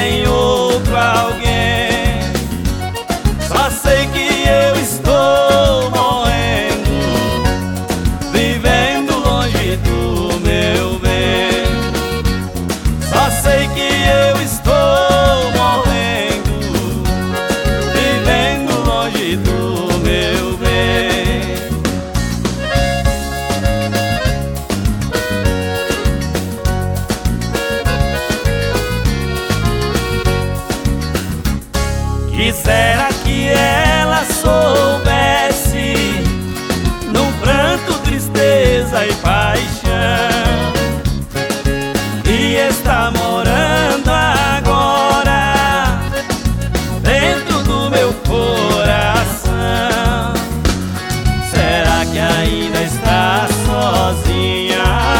tem outro alguém. Só sei que eu estou morrendo, vivendo longe do meu bem. Só sei que eu estou morrendo, vivendo longe do meu bem. Quisera que ela soubesse, num pranto, tristeza e paixão, e está morando agora dentro do meu coração. Será que ainda está sozinha?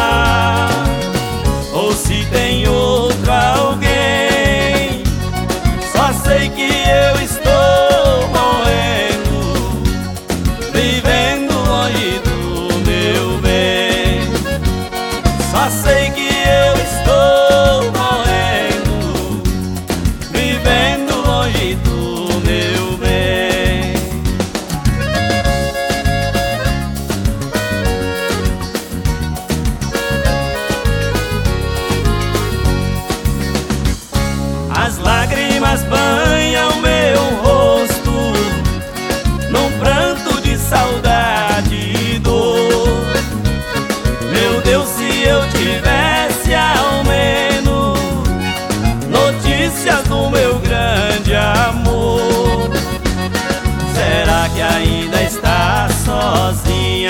Ou se tem outro alguém? Só sei que eu estou morrendo, vivendo longe do meu bem. Só sei que eu estou morrendo, vivendo longe do meu bem. As lágrimas banham meu rosto num pranto de saudade e dor. Meu Deus, se eu tivesse ao menos notícias do meu grande amor. Será que ainda está sozinha?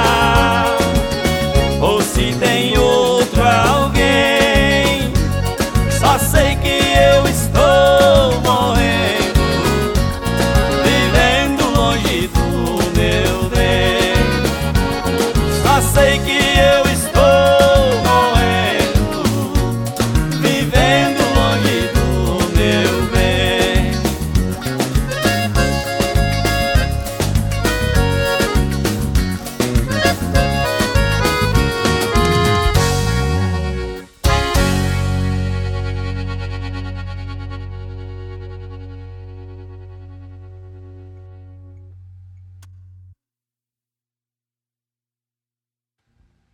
Ou se tem outro alguém? Só sei que eu estou